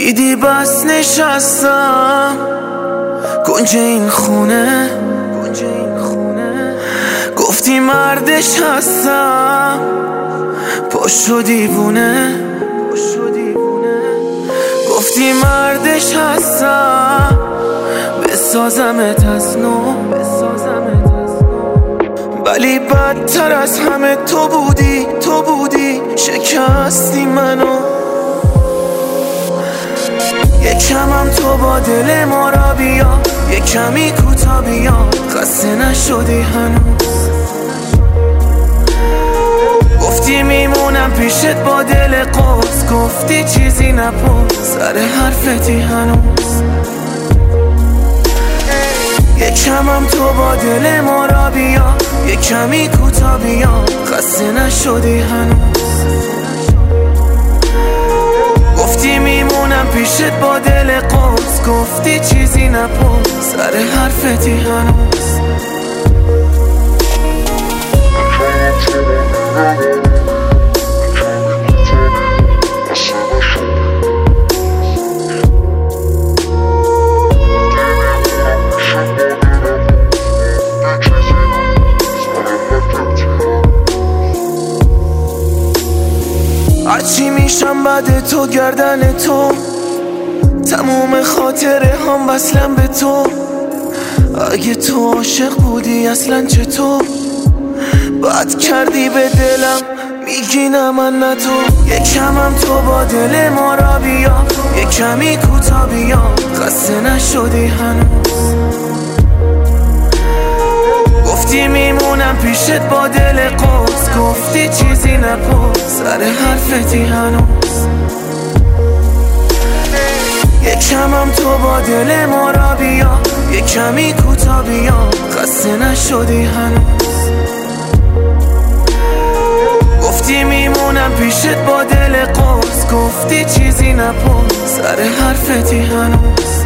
دیدی بس نشستم گنج این خونه، گفتی مردش هستم پاشو دیوونه، گفتی مردش هستم بسازمت از نو، ولی بدتر از همه تو بودی شکستی منو. یکمم تو با دل ما را بیا، یکمی کوتا بیا، خسته نشدی هنوز. گفتی میمونم پیشت با دل قوس، گفتی چیزی نپرس سر حرفتی هنوز. یکمم تو با دل ما را بیا، یکمی کوتا بیا، خسته نشدی هنوز. گفتی میمونم پیشت با دل قوس، گفتی چیزی نپرس سر حرفتی هنوز. هرچی میشم بعد تو گردن تو، تموم خاطره هم وصلم به تو. اگه تو عاشق بودی اصلا چطور بد کردی به دلم، میگی نه من نه تو. یکمم تو با دل ما را بیا، یکمی کوتا بیا، خسته نشدی هنوز. گفتی میمونم پیشت با دل قوس، گفتی چیزی نپرس سر حرفتی هنوز. یکمم تو با دل ما را بیا، یکمی کوتا بیا، خسته نشدی هنوز. گفتی میمونم پیشت با دل قوس، گفتی چیزی نپرس سر حرفتی هنوز.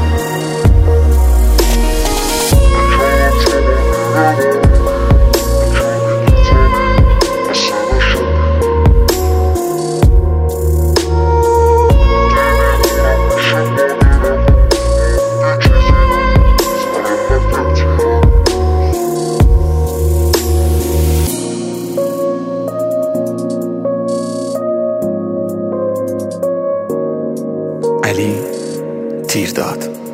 علی تیرداد.